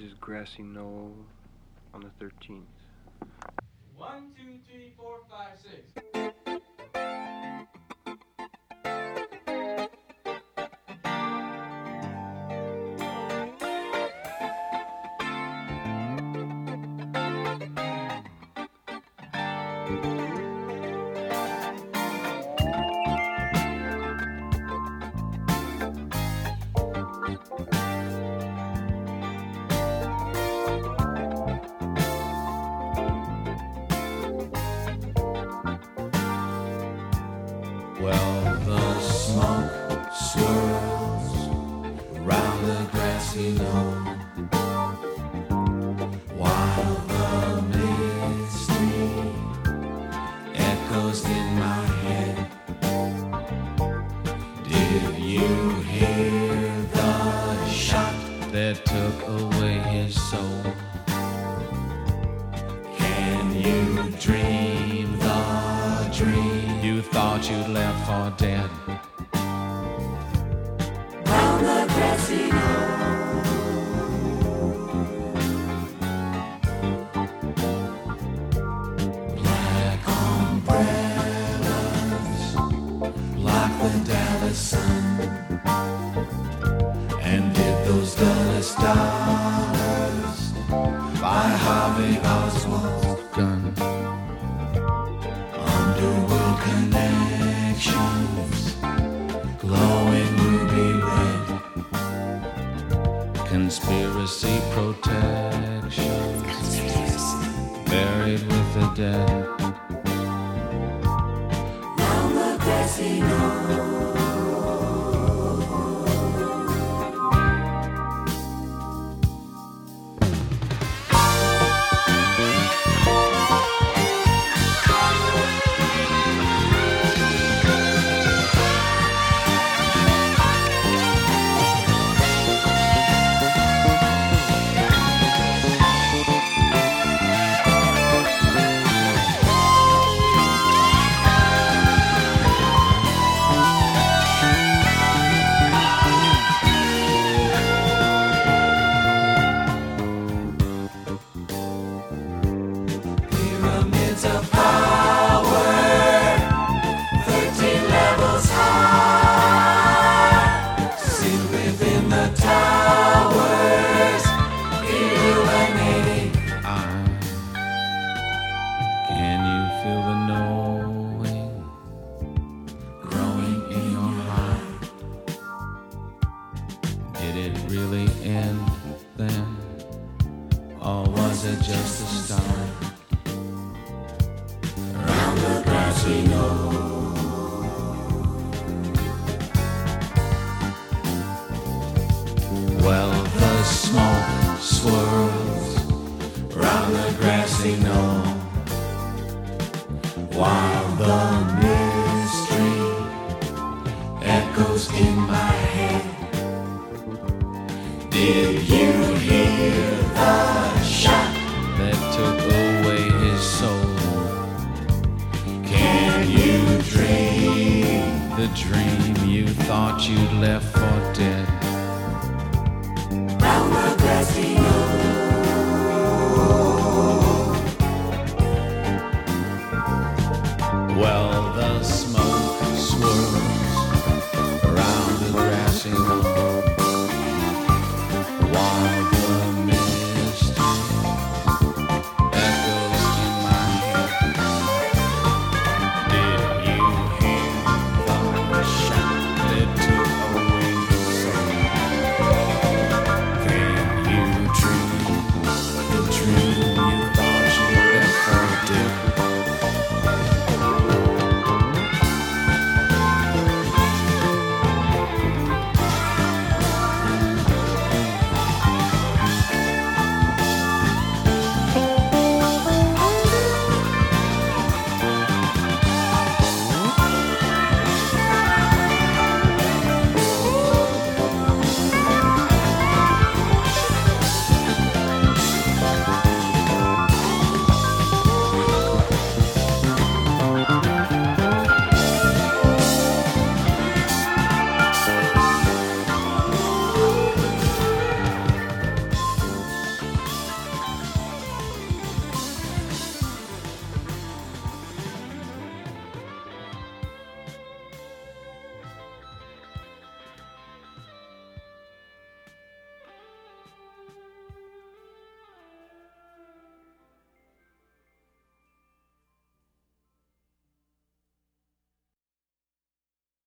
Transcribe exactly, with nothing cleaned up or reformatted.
is Grassy Knoll on the thirteenth. One, two, three, four, five, six. Well, the smoke swirls round the grassy knoll, while the mystery echoes in my head. Did you hear the shot that took away his soul? Can you dream the dream you thought you'd left for dead? Round the grassy knoll, black umbrellas block the Dallas sun. And did those Dulles dollars buy Harvey Oswald's gun? Underworld connections, glowing ruby red, conspiracy protections, buried with the dead. Round the grassy knoll. Pyramids of power, thirteen levels high, sealed within the towers, illuminating eyes. Can you feel the knowing growing in your heart? Did it really end then, or was it just a start? Round the grassy knoll, well, the smoke swirls round the grassy knoll, while the mystery echoes in my head. Did you hear the shot that took away his soul? Can you dream the dream you thought you'd left for dead? Round the grassy